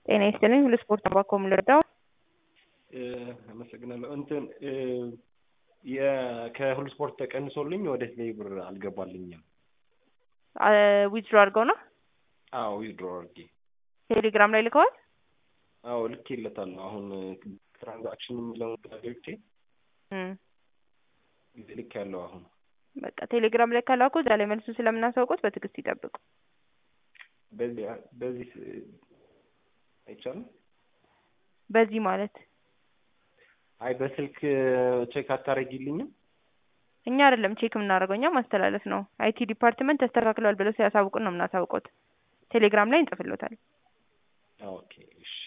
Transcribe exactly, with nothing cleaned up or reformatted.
ጤና ይስጥልኝ ለስፖርት አባኮም ልርዳው? አመሰግናለሁ። እንትን የ ከሁሉ ስፖርት ተቀንሶልኝ ወደ ቴሌ ብር አልገባልኝም። አ ዊዝድሮ አድርገው ነው? አዎ ዊዝድሮ አድርጌ ቴሌግራም ላይ ልከዋል? አዎ ልኬለታለሁ። አሁን ትራንዛክሽን የሚለውን ገብቼ እም ልክ ያለው አሁን በቃ ቴሌግራም ላይ ካላኩ እዛ ላይ መልሱ ስለምናሳውቁት በትዕግስት ይጠብቁ። በዚህ በዚህ አይቻልም። በዚህ ማለት አይ በስልክ ቼክ አታረጊልኝም? እኛ አይደለም ቼክ የምናደርገው እኛ ማስተላለፍ ነው። አይቲ ዲፓርትመንት ተስተካክሏል ብለው ሲያሳውቁን ነው የምናሳውቁት። ቴሌግራም ላይ እንጽፍሎታል። ኦኬ እሺ